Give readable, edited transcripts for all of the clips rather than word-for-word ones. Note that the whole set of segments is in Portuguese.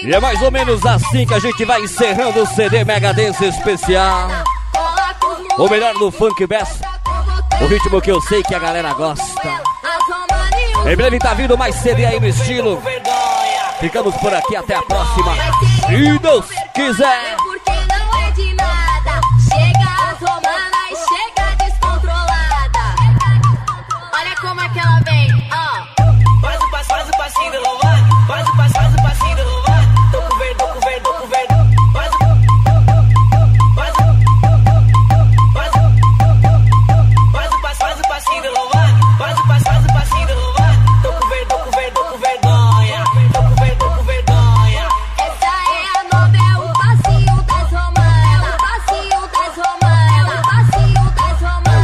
E é mais ou menos assim que a gente vai encerrando o CD Mega Dance especial. O melhor do funk bass, o ritmo que eu sei que a galera gosta. Em breve tá vindo mais CD aí no estilo. Ficamos por aqui, até a próxima. Se Deus quiser. Porque não é de nada. Chega as romanas e chega descontrolada. Olha como é que ela vem, ó. Faz o passinho do louvado. Faz o passinho do louvado. Tô com verde, tô com verde, tô com verde. Faz o passinho do louvado. Faz o passinho do louvado. Tô com verde, tô com verde, tô com vergonha. Tô com verde, tô com vergonha. Essa é a nova, é o passinho das romanas. É o passinho das romanas. É o passinho das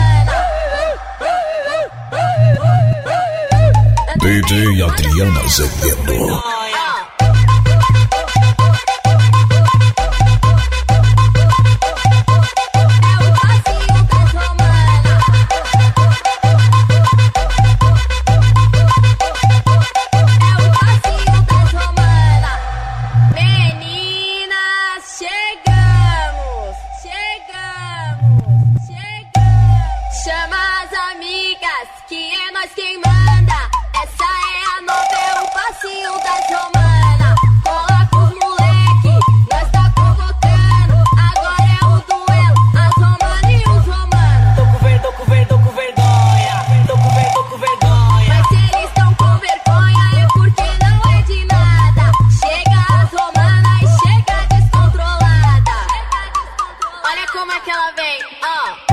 romanas. DJ Adriana Azevedo. Chama as amigas, que é nós quem manda. Essa é a nova, é o passinho das romanas. Coloca os moleque, nós tá convocando. Agora é o duelo, as romanas e os romanos. Tô com verde, tô com verde, tô com vergonha. Tô com verde, tô com vergonha. Mas se eles tão com vergonha é porque não é de nada. Chega as romanas e chega descontrolada. Olha como é que ela vem, ó.